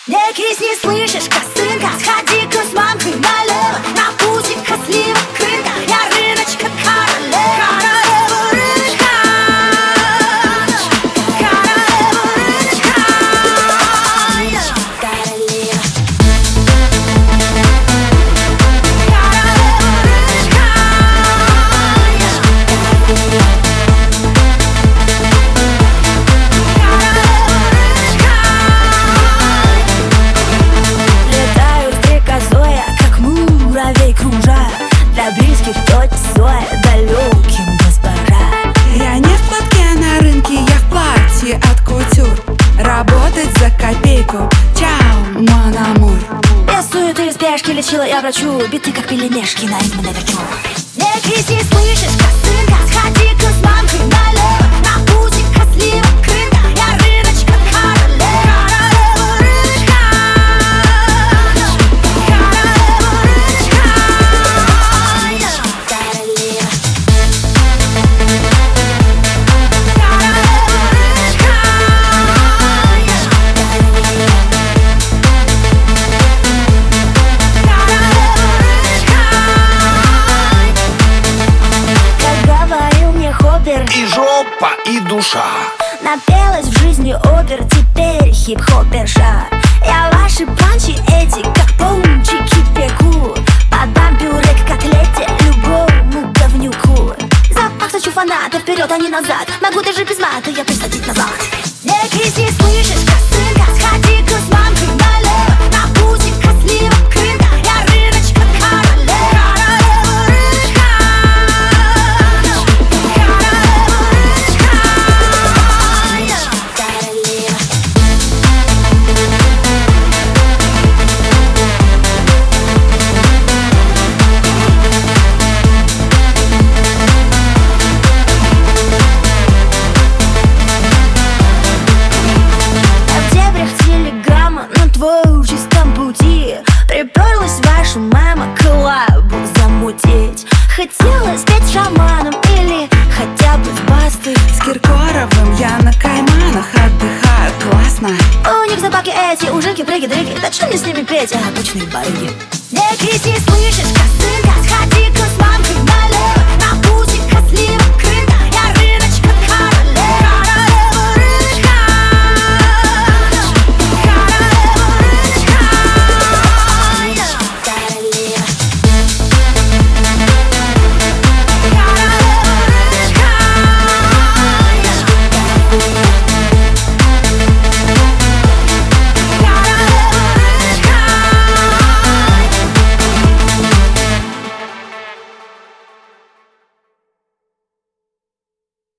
Не кисни, слышишь, косынка, сходи-ка с мамкой налево, на пузико сливок крыта, я рыночка королева. Королева рыночка, королева рыночка, королева. Для близких тетя Зоя, далеким госпожа. Я не в платке на рынке, я в платье от кутюр. Работать за копейку, чао, мон амур. Без суеты и спешки лечила я врачу биты, как пельмешки на измене верчу. Не кисни, слышишь, косынка, сходи-ка с мамкой налево, на пузико сливок крыта, я рыночка королева. Королева рыночка, королева рыночка, королева. И жопа, и душа. Напелась в жизни опер, теперь хип-хоперша. Я ваши панчи эти, как пончики пеку. Подам пюре к котлете любому говнюку. Запах хочу фаната, вперед, а не назад. Могу даже без мата я присадить назад. Не кисни, слышишь, косынка, сходи-ка с мамкой налево, на пузико сливок крыта, я рыночка королева. Королева рыночка, королева рыночка, королева. На твоем чистом пути приперлась ваша мама коллабу замутить. Хотела спеть шаманом или хотя бы с Бастой. С Киркоровым я на Кайманах отдыхаю, классно. У них собаки эти, ужинки, прыги-дрыги. Да что мне с ними петь, обычные барыги. Не кисни, слышишь, косынка, сходи-ка с мамкой налево, на пузико сливок крыта.